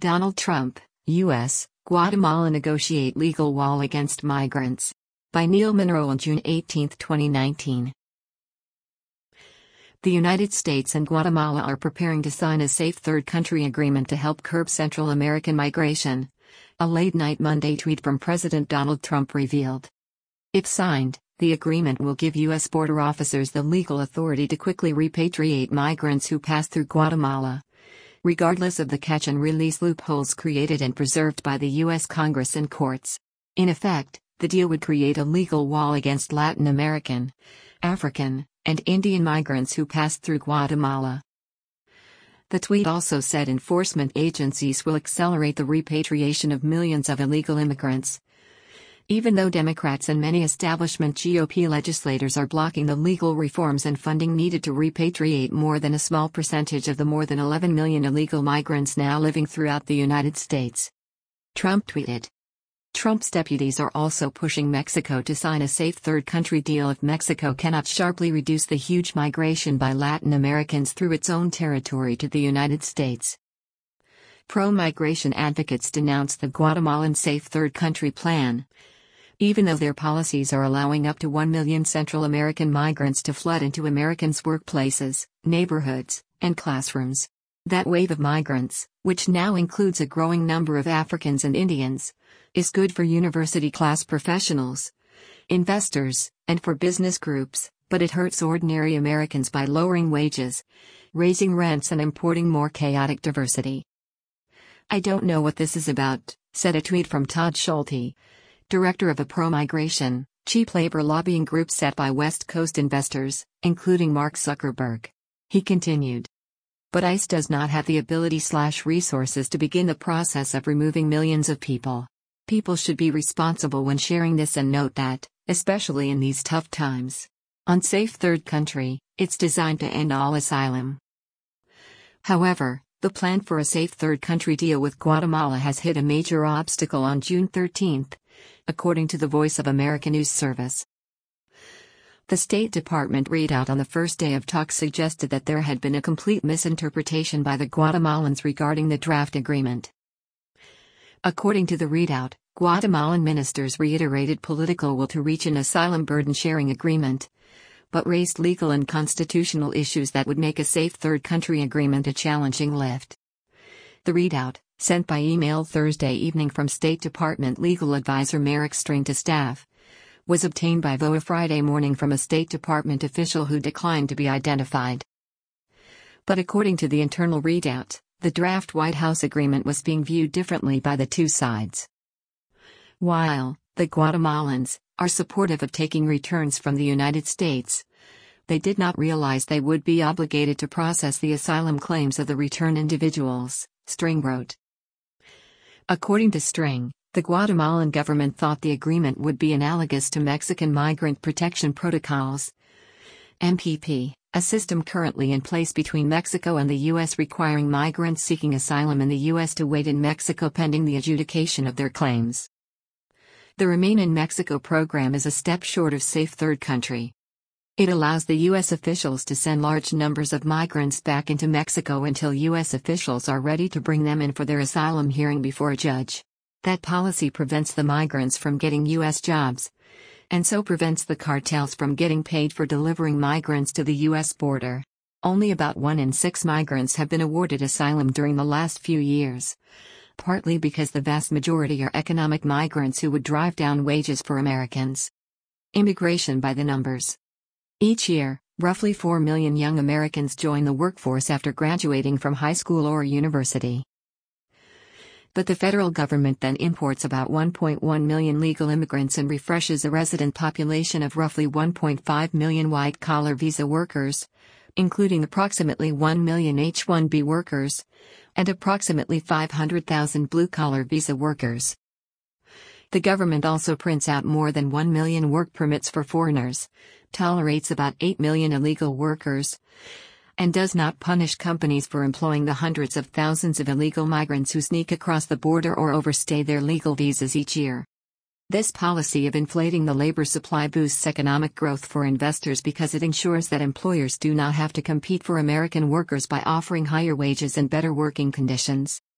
Donald Trump, U.S., Guatemala negotiate legal wall against migrants. By Neil Monroe on June 18, 2019. The United States and Guatemala are preparing to sign a safe third country agreement to help curb Central American migration. A late-night Monday tweet from President Donald Trump revealed. If signed, the agreement will give U.S. border officers the legal authority to quickly repatriate migrants who pass through Guatemala, regardless of the catch-and-release loopholes created and preserved by the U.S. Congress and courts. In effect, the deal would create a legal wall against Latin American, African, and Indian migrants who pass through Guatemala. The tweet also said enforcement agencies will accelerate the repatriation of millions of illegal immigrants. Even though Democrats and many establishment GOP legislators are blocking the legal reforms and funding needed to repatriate more than a small percentage of the more than 11 million illegal migrants now living throughout the United States. Trump tweeted. Trump's deputies are also pushing Mexico to sign a safe third country deal if Mexico cannot sharply reduce the huge migration by Latin Americans through its own territory to the United States. Pro-migration advocates denounce the Guatemalan safe third country plan. Even though their policies are allowing up to 1 million Central American migrants to flood into Americans' workplaces, neighborhoods, and classrooms. That wave of migrants, which now includes a growing number of Africans and Indians, is good for university-class professionals, investors, and for business groups, but it hurts ordinary Americans by lowering wages, raising rents and importing more chaotic diversity. I don't know what this is about, said a tweet from Todd Schulte, director of a pro-migration, cheap labor lobbying group set by West Coast investors, including Mark Zuckerberg. He continued. But ICE does not have the ability/resources to begin the process of removing millions of people. People should be responsible when sharing this and note that, especially in these tough times. On Safe Third Country, it's designed to end all asylum. However, the plan for a safe third country deal with Guatemala has hit a major obstacle on June 13, according to the Voice of America News Service. The State Department readout on the first day of talks suggested that there had been a complete misinterpretation by the Guatemalans regarding the draft agreement. According to the readout, Guatemalan ministers reiterated political will to reach an asylum burden-sharing agreement, but raised legal and constitutional issues that would make a safe third country agreement a challenging lift. The readout, sent by email Thursday evening from State Department legal advisor Merrick String to staff, was obtained by VOA Friday morning from a State Department official who declined to be identified. But according to the internal readout, the draft White House agreement was being viewed differently by the two sides. While the Guatemalans are supportive of taking returns from the United States, they did not realize they would be obligated to process the asylum claims of the return individuals, String wrote. According to String, the Guatemalan government thought the agreement would be analogous to Mexican Migrant Protection Protocols, MPP, a system currently in place between Mexico and the U.S. requiring migrants seeking asylum in the U.S. to wait in Mexico pending the adjudication of their claims. The Remain in Mexico program is a step short of Safe Third Country. It allows the U.S. officials to send large numbers of migrants back into Mexico until U.S. officials are ready to bring them in for their asylum hearing before a judge. That policy prevents the migrants from getting U.S. jobs, and so prevents the cartels from getting paid for delivering migrants to the U.S. border. Only about 1 in 6 migrants have been awarded asylum during the last few years, partly because the vast majority are economic migrants who would drive down wages for Americans. Immigration by the numbers. Each year, roughly 4 million young Americans join the workforce after graduating from high school or university. But the federal government then imports about 1.1 million legal immigrants and refreshes a resident population of roughly 1.5 million white-collar visa workers, including approximately 1 million H-1B workers, and approximately 500,000 blue-collar visa workers. The government also prints out more than 1 million work permits for foreigners, tolerates about 8 million illegal workers, and does not punish companies for employing the hundreds of thousands of illegal migrants who sneak across the border or overstay their legal visas each year. This policy of inflating the labor supply boosts economic growth for investors because it ensures that employers do not have to compete for American workers by offering higher wages and better working conditions.